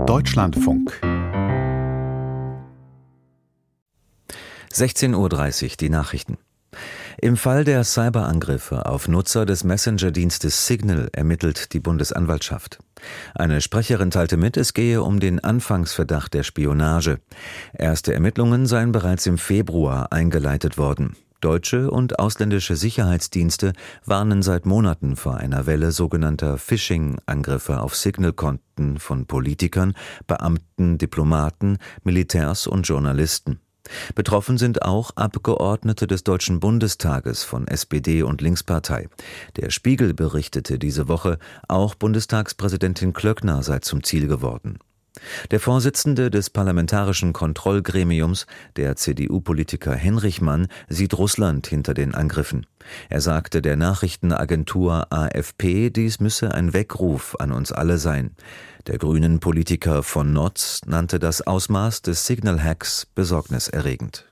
Deutschlandfunk 16:30 Uhr, die Nachrichten. Im Fall der Cyberangriffe auf Nutzer des Messenger-Dienstes Signal ermittelt die Bundesanwaltschaft. Eine Sprecherin teilte mit, es gehe um den Anfangsverdacht der Spionage. Erste Ermittlungen seien bereits im Februar eingeleitet worden. Deutsche und ausländische Sicherheitsdienste warnen seit Monaten vor einer Welle sogenannter Phishing-Angriffe auf Signal-Konten von Politikern, Beamten, Diplomaten, Militärs und Journalisten. Betroffen sind auch Abgeordnete des Deutschen Bundestages von SPD und Linkspartei. Der Spiegel berichtete diese Woche, auch Bundestagspräsidentin Klöckner sei zum Ziel geworden. Der Vorsitzende des Parlamentarischen Kontrollgremiums, der CDU-Politiker Henrichmann, sieht Russland hinter den Angriffen. Er sagte der Nachrichtenagentur AFP, dies müsse ein Weckruf an uns alle sein. Der Grünen-Politiker von Notz nannte das Ausmaß des Signal-Hacks besorgniserregend.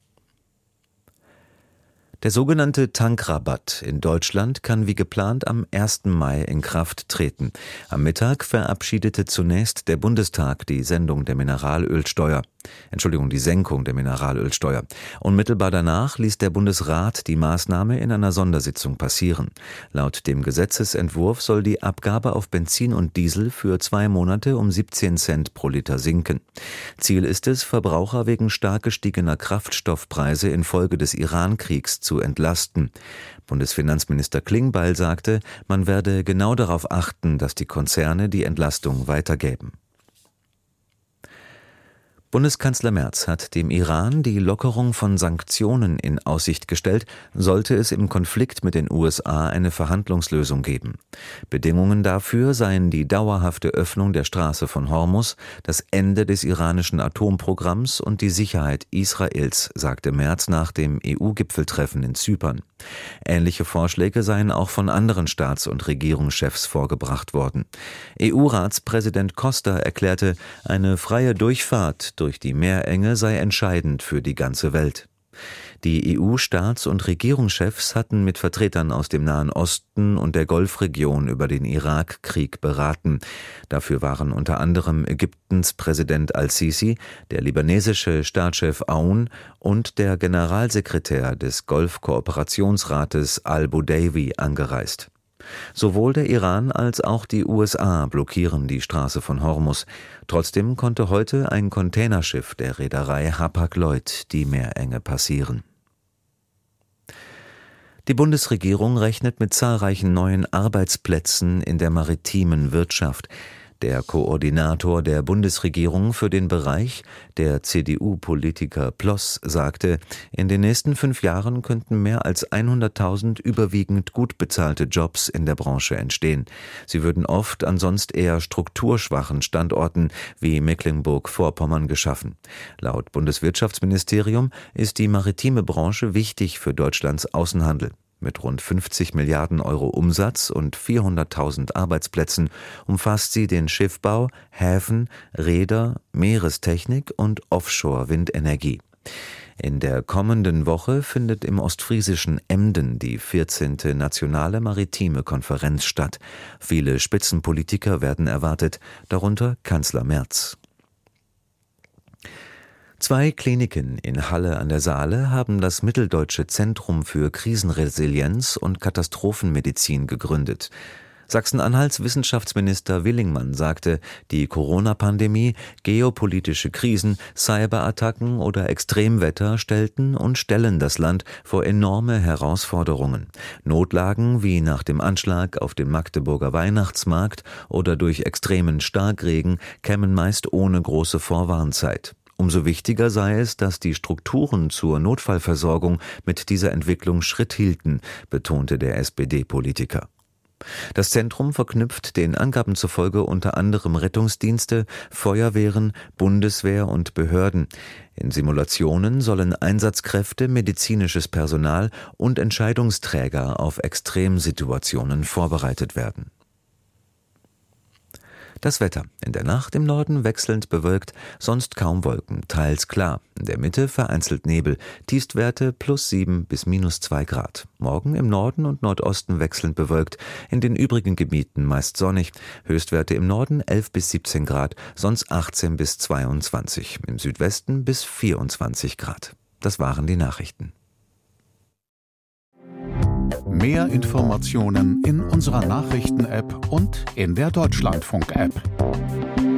Der sogenannte Tankrabatt in Deutschland kann wie geplant am 1. Mai in Kraft treten. Am Mittag verabschiedete zunächst der Bundestag die Senkung der Mineralölsteuer. Unmittelbar danach ließ der Bundesrat die Maßnahme in einer Sondersitzung passieren. Laut dem Gesetzesentwurf soll die Abgabe auf Benzin und Diesel für 2 Monate um 17 Cent pro Liter sinken. Ziel ist es, Verbraucher wegen stark gestiegener Kraftstoffpreise infolge des Iran-Kriegs zu entlasten. Bundesfinanzminister Klingbeil sagte, man werde genau darauf achten, dass die Konzerne die Entlastung weitergeben. Bundeskanzler Merz hat dem Iran die Lockerung von Sanktionen in Aussicht gestellt, sollte es im Konflikt mit den USA eine Verhandlungslösung geben. Bedingungen dafür seien die dauerhafte Öffnung der Straße von Hormuz, das Ende des iranischen Atomprogramms und die Sicherheit Israels, sagte Merz nach dem EU-Gipfeltreffen in Zypern. Ähnliche Vorschläge seien auch von anderen Staats- und Regierungschefs vorgebracht worden. EU-Ratspräsident Costa erklärte, eine freie Durchfahrt durch die Meerenge sei entscheidend für die ganze Welt. Die EU-Staats- und Regierungschefs hatten mit Vertretern aus dem Nahen Osten und der Golfregion über den Irakkrieg beraten. Dafür waren unter anderem Ägyptens Präsident al-Sisi, der libanesische Staatschef Aoun und der Generalsekretär des Golfkooperationsrates al-Budeiwi angereist. Sowohl der Iran als auch die USA blockieren die Straße von Hormuz. Trotzdem konnte heute ein Containerschiff der Reederei Hapag-Lloyd die Meerenge passieren. Die Bundesregierung rechnet mit zahlreichen neuen Arbeitsplätzen in der maritimen Wirtschaft. Der Koordinator der Bundesregierung für den Bereich, der CDU-Politiker Ploss, sagte, in den nächsten 5 Jahren könnten mehr als 100.000 überwiegend gut bezahlte Jobs in der Branche entstehen. Sie würden oft an sonst eher strukturschwachen Standorten wie Mecklenburg-Vorpommern geschaffen. Laut Bundeswirtschaftsministerium ist die maritime Branche wichtig für Deutschlands Außenhandel. Mit rund 50 Milliarden Euro Umsatz und 400.000 Arbeitsplätzen umfasst sie den Schiffbau, Häfen, Reeder, Meerestechnik und Offshore-Windenergie. In der kommenden Woche findet im ostfriesischen Emden die 14. Nationale Maritime Konferenz statt. Viele Spitzenpolitiker werden erwartet, darunter Kanzler Merz. 2 Kliniken in Halle an der Saale haben das Mitteldeutsche Zentrum für Krisenresilienz und Katastrophenmedizin gegründet. Sachsen-Anhalts Wissenschaftsminister Willingmann sagte, die Corona-Pandemie, geopolitische Krisen, Cyberattacken oder Extremwetter stellten und stellen das Land vor enorme Herausforderungen. Notlagen wie nach dem Anschlag auf den Magdeburger Weihnachtsmarkt oder durch extremen Starkregen kämen meist ohne große Vorwarnzeit. Umso wichtiger sei es, dass die Strukturen zur Notfallversorgung mit dieser Entwicklung Schritt hielten, betonte der SPD-Politiker. Das Zentrum verknüpft den Angaben zufolge unter anderem Rettungsdienste, Feuerwehren, Bundeswehr und Behörden. In Simulationen sollen Einsatzkräfte, medizinisches Personal und Entscheidungsträger auf Extremsituationen vorbereitet werden. Das Wetter: In der Nacht im Norden wechselnd bewölkt, sonst kaum Wolken, teils klar. In der Mitte vereinzelt Nebel, Tiefstwerte +7 bis -2 Grad. Morgen im Norden und Nordosten wechselnd bewölkt, in den übrigen Gebieten meist sonnig. Höchstwerte im Norden 11 bis 17 Grad, sonst 18 bis 22, im Südwesten bis 24 Grad. Das waren die Nachrichten. Mehr Informationen in unserer Nachrichten-App und in der Deutschlandfunk-App.